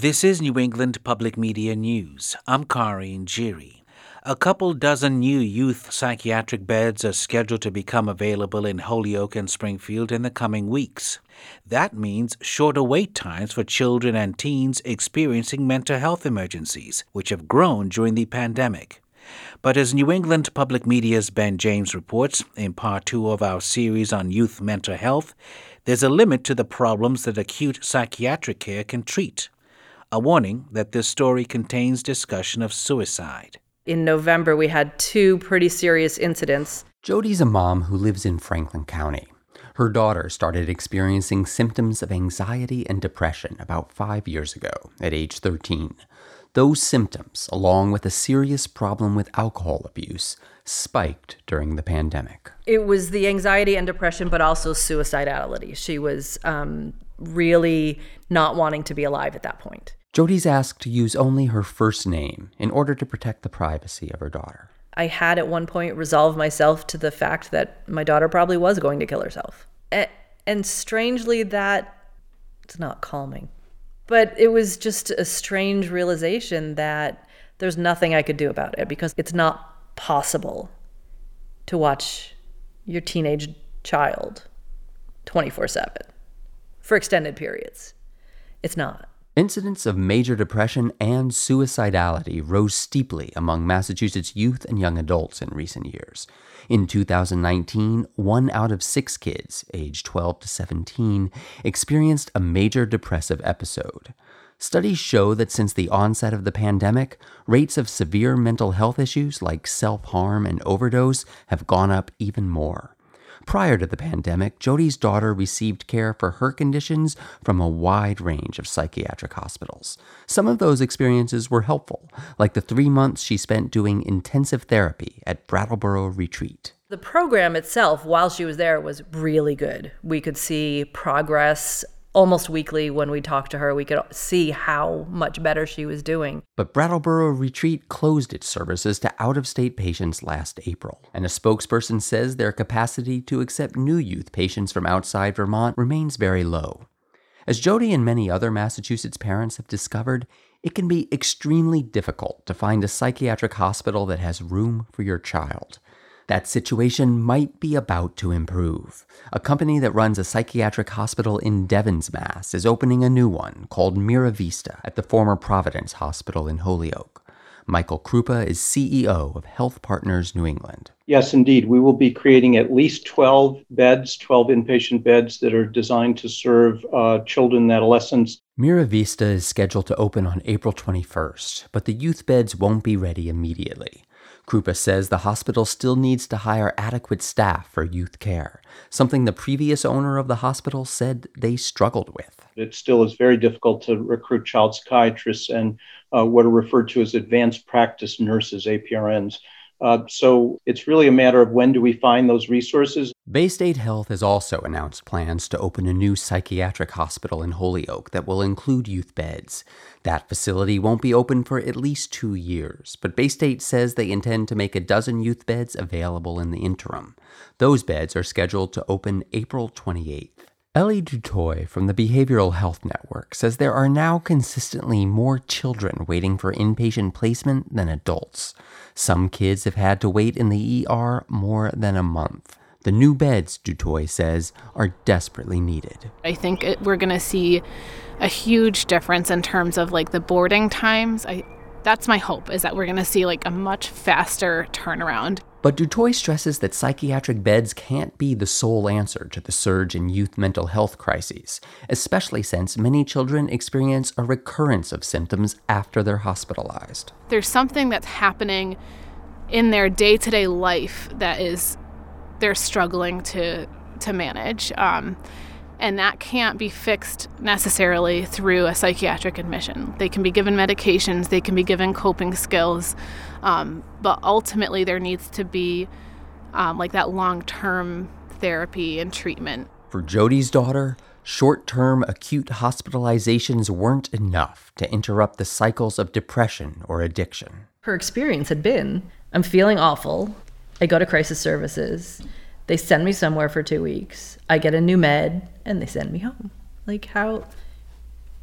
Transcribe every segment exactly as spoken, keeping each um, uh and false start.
This is New England Public Media News. I'm Kari Njiri. A couple dozen new youth psychiatric beds are scheduled to become available in Holyoke and Springfield in the coming weeks. That means shorter wait times for children and teens experiencing mental health emergencies, which have grown during the pandemic. But as New England Public Media's Ben James reports in part two of our series on youth mental health, there's a limit to the problems that acute psychiatric care can treat. A warning that this story contains discussion of suicide. In November, we had two pretty serious incidents. Jody's a mom who lives in Franklin County. Her daughter started experiencing symptoms of anxiety and depression about five years ago at age thirteen. Those symptoms, along with a serious problem with alcohol abuse, spiked during the pandemic. It was the anxiety and depression, but also suicidality. She was um, really not wanting to be alive at that point. Jody's asked to use only her first name in order to protect the privacy of her daughter. I had at one point resolved myself to the fact that my daughter probably was going to kill herself. And strangely, that it's not calming. But it was just a strange realization that there's nothing I could do about it because it's not possible to watch your teenage child twenty-four seven for extended periods. It's not. Incidents of major depression and suicidality rose steeply among Massachusetts youth and young adults in recent years. In two thousand nineteen, one out of six kids, aged twelve to seventeen, experienced a major depressive episode. Studies show that since the onset of the pandemic, rates of severe mental health issues like self-harm and overdose have gone up even more. Prior to the pandemic, Jody's daughter received care for her conditions from a wide range of psychiatric hospitals. Some of those experiences were helpful, like the three months she spent doing intensive therapy at Brattleboro Retreat. The program itself, while she was there, was really good. We could see progress almost weekly. When we talked to her, we could see how much better she was doing. But Brattleboro Retreat closed its services to out-of-state patients last April, and a spokesperson says their capacity to accept new youth patients from outside Vermont remains very low. As Jody and many other Massachusetts parents have discovered, it can be extremely difficult to find a psychiatric hospital that has room for your child. That situation might be about to improve. A company that runs a psychiatric hospital in Devens, Mass. is opening a new one called Mira Vista at the former Providence Hospital in Holyoke. Michael Krupa is C E O of Health Partners New England. Yes, indeed. We will be creating at least twelve beds, twelve inpatient beds that are designed to serve uh, children and adolescents. Mira Vista is scheduled to open on April twenty-first, but the youth beds won't be ready immediately. Krupa says the hospital still needs to hire adequate staff for youth care, something the previous owner of the hospital said they struggled with. It still is very difficult to recruit child psychiatrists and uh, what are referred to as advanced practice nurses, A P R Ns. Uh, so it's really a matter of when do we find those resources. Baystate Health has also announced plans to open a new psychiatric hospital in Holyoke that will include youth beds. That facility won't be open for at least two years, but Baystate says they intend to make a dozen youth beds available in the interim. Those beds are scheduled to open April twenty-eighth. Ellie Dutoy from the Behavioral Health Network says there are now consistently more children waiting for inpatient placement than adults. Some kids have had to wait in the E R more than a month. The new beds, Dutoy says, are desperately needed. I think it, we're going to see a huge difference in terms of like the boarding times. I, that's my hope, is that we're going to see like a much faster turnaround. But Dutoy stresses that psychiatric beds can't be the sole answer to the surge in youth mental health crises, especially since many children experience a recurrence of symptoms after they're hospitalized. There's something that's happening in their day-to-day life that is they're struggling to to manage. Um, and that can't be fixed necessarily through a psychiatric admission. They can be given medications, they can be given coping skills, um, but ultimately there needs to be um, like that long-term therapy and treatment. For Jody's daughter, short-term acute hospitalizations weren't enough to interrupt the cycles of depression or addiction. Her experience had been, I'm feeling awful. I go to crisis services. They send me somewhere for two weeks. I get a new med, and they send me home. Like, how?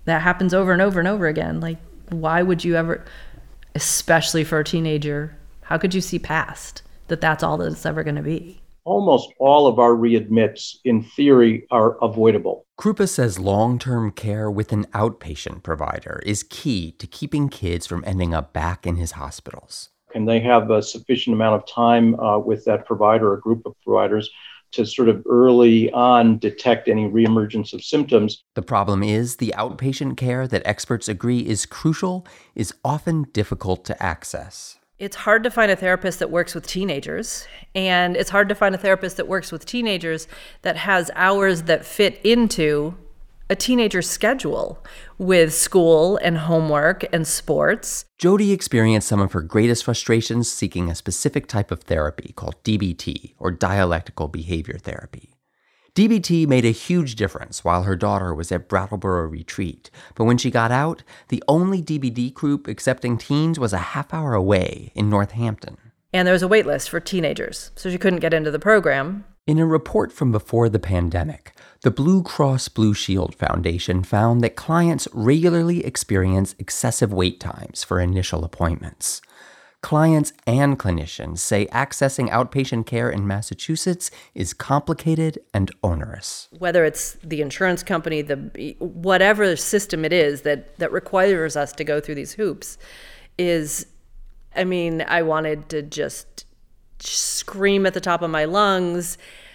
that happens over and over and over again. Like, why would you ever, especially for a teenager, how could you see past that that's all that it's ever going to be? Almost all of our readmits, in theory, are avoidable. Krupa says long-term care with an outpatient provider is key to keeping kids from ending up back in his hospitals. And they have a sufficient amount of time uh, with that provider or group of providers to sort of early on detect any reemergence of symptoms. The problem is the outpatient care that experts agree is crucial is often difficult to access. It's hard to find a therapist that works with teenagers, and it's hard to find a therapist that works with teenagers that has hours that fit into a teenager's schedule with school and homework and sports. Jody experienced some of her greatest frustrations seeking a specific type of therapy called D B T, or dialectical behavior therapy. D B T made a huge difference while her daughter was at Brattleboro Retreat, but when she got out, the only D B T group accepting teens was a half hour away in Northampton. And there was a wait list for teenagers, so she couldn't get into the program. In a report from before the pandemic, the Blue Cross Blue Shield Foundation found that clients regularly experience excessive wait times for initial appointments. Clients and clinicians say accessing outpatient care in Massachusetts is complicated and onerous. Whether it's the insurance company, the whatever system it is that, that requires us to go through these hoops is, I mean, I wanted to just scream at the top of my lungs,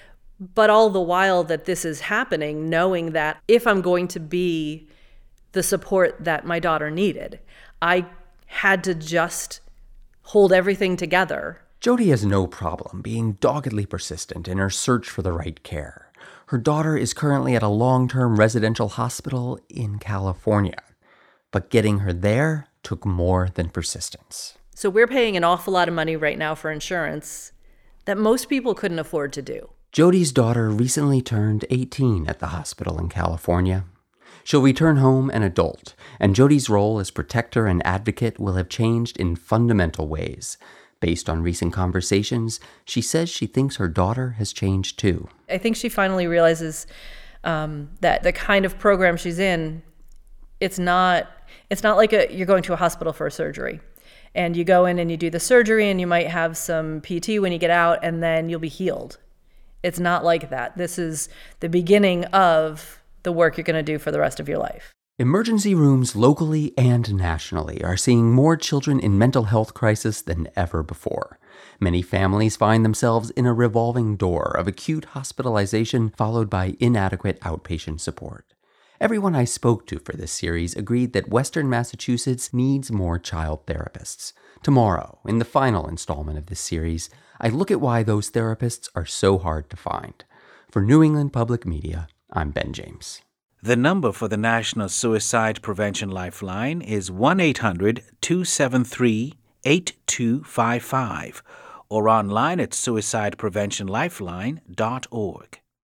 but all the while that this is happening, knowing that if I'm going to be the support that my daughter needed, I had to just hold everything together. Jody has no problem being doggedly persistent in her search for the right care. Her daughter is currently at a long-term residential hospital in California, but getting her there took more than persistence. So we're paying an awful lot of money right now for insurance that most people couldn't afford to do. Jody's daughter recently turned eighteen at the hospital in California. She'll return home an adult, and Jody's role as protector and advocate will have changed in fundamental ways. Based on recent conversations, she says she thinks her daughter has changed too. I think she finally realizes um, that the kind of program she's in, it's not it's not like a, you're going to a hospital for a surgery. And you go in and you do the surgery and you might have some P T when you get out and then you'll be healed. It's not like that. This is the beginning of the work you're going to do for the rest of your life. Emergency rooms locally and nationally are seeing more children in mental health crisis than ever before. Many families find themselves in a revolving door of acute hospitalization followed by inadequate outpatient support. Everyone I spoke to for this series agreed that Western Massachusetts needs more child therapists. Tomorrow, in the final installment of this series, I look at why those therapists are so hard to find. For New England Public Media, I'm Ben James. The number for the National Suicide Prevention Lifeline is one eight hundred two seven three eight two five five or online at suicide prevention lifeline dot org.